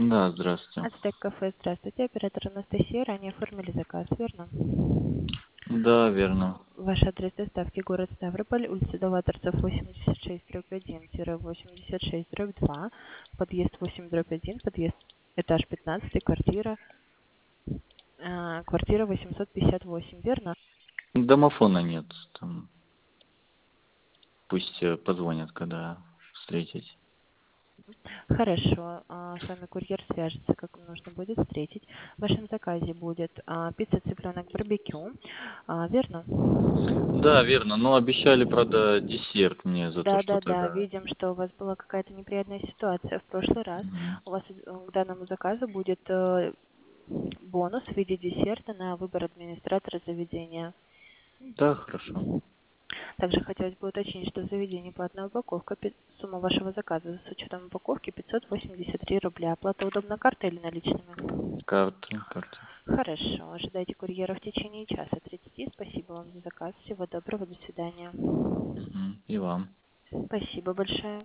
Да, здравствуйте. Ацтек кафе, здравствуйте. Оператор Анастасия. Ранее оформили заказ, верно? Да, верно. Ваш адрес доставки город Ставрополь, улица Новаторцев, 86/1-86/2, подъезд 8/1, подъезд этаж 15, квартира 858, верно? Домофона нет. Там пусть позвонят, когда встретить. Хорошо, с вами курьер свяжется, как нужно будет встретить. В вашем заказе будет пицца цыпленок барбекю, верно? Да, верно. Но обещали, правда, десерт мне за то, что Да-да-да, тогда. видим, что у вас была какая-то неприятная ситуация в прошлый раз. Мгм. У вас к данному заказу будет бонус в виде десерта на выбор администратора заведения. Да, хорошо. Также хотелось бы уточнить, что в заведении платная упаковка, сумма вашего заказа с учетом упаковки 583 рубля. Оплата удобна картой или наличными? Карты. Хорошо, ожидайте курьера в течение часа 30. Спасибо вам за заказ. Всего доброго, до свидания. Мгм. И вам. Спасибо большое.